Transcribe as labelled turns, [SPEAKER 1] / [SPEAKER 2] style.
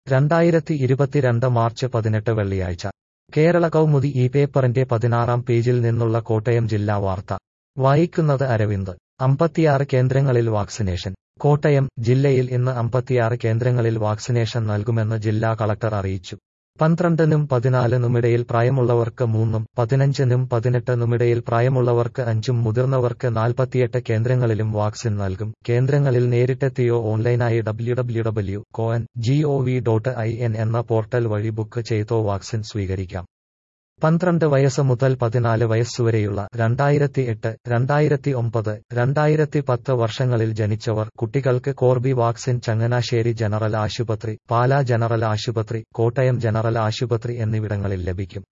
[SPEAKER 1] 2022 March 18 വെള്ളിയാഴ്ച കേരള കൗമുദി ഈ പേപ്പറിന്റെ 16-ാം പേജിൽ നിന്നുള്ള കോട്ടയം ജില്ലാ വാർത്ത വായിക്കുന്നത് അരവിന്ദ് 56 കേന്ദ്രങ്ങളിൽ വാക്സിനേഷൻ കോട്ടയം ജില്ലയിൽ ഇന്ന് 56 കേന്ദ്രങ്ങളിൽ വാക്സിനേഷൻ നൽകുമെന്ന് ജില്ലാ കളക്ടർ അറിയിച്ചു 12-നും 14-നുമിടയിൽ പ്രായമുള്ളവർക്ക് 3-ഉം 15-നും 18-നുമിടയിൽ പ്രായമുള്ളവർക്ക് 5-ഉം മുതിർന്നവർക്ക് 48 കേന്ദ്രങ്ങളിലും വാക്സിൻ നൽകും കേന്ദ്രങ്ങളിൽ നേരിട്ടെത്തിയോ ഓൺലൈനായി www.coan.gov.in എന്ന പോർട്ടൽ വഴി ബുക്ക് ചെയ്തോ വാക്സിൻ സ്വീകരിക്കാം 12 വയസ്സ് മുതൽ 14 വയസ്സുവരെയുള്ള 2008, 2009, 2010 വർഷങ്ങളിൽ ജനിച്ചവർ കുട്ടികൾക്ക് കോർബിവാക്സിൻ ചങ്ങനാശ്ശേരി ജനറൽ ആശുപത്രി, പാലാ ജനറൽ ആശുപത്രി, കോട്ടയം ജനറൽ ആശുപത്രി എന്നിവിടങ്ങളിൽ ലഭിക്കും